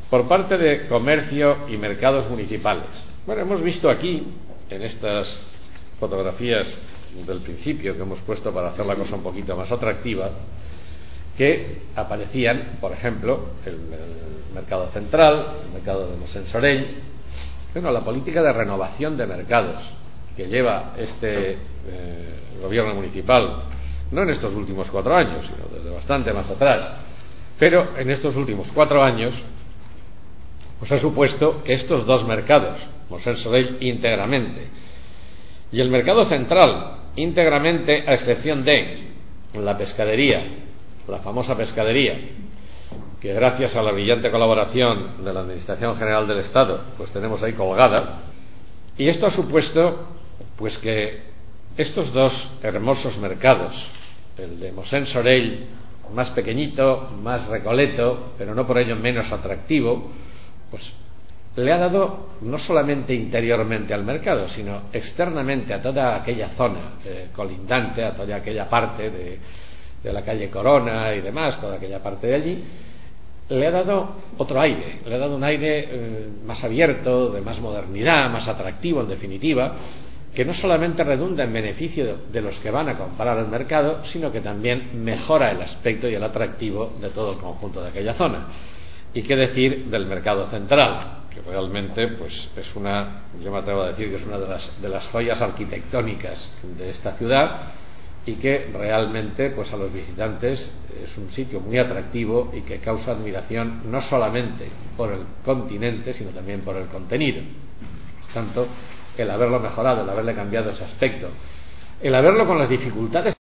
por parte de comercio y mercados municipales. Bueno, hemos visto aquí, en estas fotografías del principio que hemos puesto para hacer la cosa un poquito más atractiva, que aparecían, por ejemplo, el mercado central, el mercado de Mosén-Sorell. Bueno, la política de renovación de mercados que lleva este gobierno municipal, no en estos últimos 4 años, sino desde bastante más atrás, pero en estos últimos 4 años, pues ha supuesto que estos dos mercados, Mosén-Sorell íntegramente y el mercado central íntegramente, a excepción de la pescadería, la famosa pescadería, que gracias a la brillante colaboración de la Administración General del Estado pues tenemos ahí colgada, y esto ha supuesto pues que estos dos hermosos mercados, el de Mosén-Sorell, más pequeñito, más recoleto, pero no por ello menos atractivo, pues le ha dado no solamente interiormente al mercado, sino externamente a toda aquella zona colindante, a toda aquella parte de la calle Corona y demás, toda aquella parte de allí, le ha dado otro aire, le ha dado un aire más abierto, de más modernidad, más atractivo en definitiva, que no solamente redunda en beneficio de los que van a comprar al mercado, sino que también mejora el aspecto y el atractivo de todo el conjunto de aquella zona. Y qué decir del mercado central, que realmente pues es una, yo me atrevo a decir que es una de las joyas arquitectónicas de esta ciudad, y que realmente pues a los visitantes es un sitio muy atractivo y que causa admiración no solamente por el continente, sino también por el contenido. Por tanto, el haberlo mejorado, el haberle cambiado ese aspecto, el haberlo, con las dificultades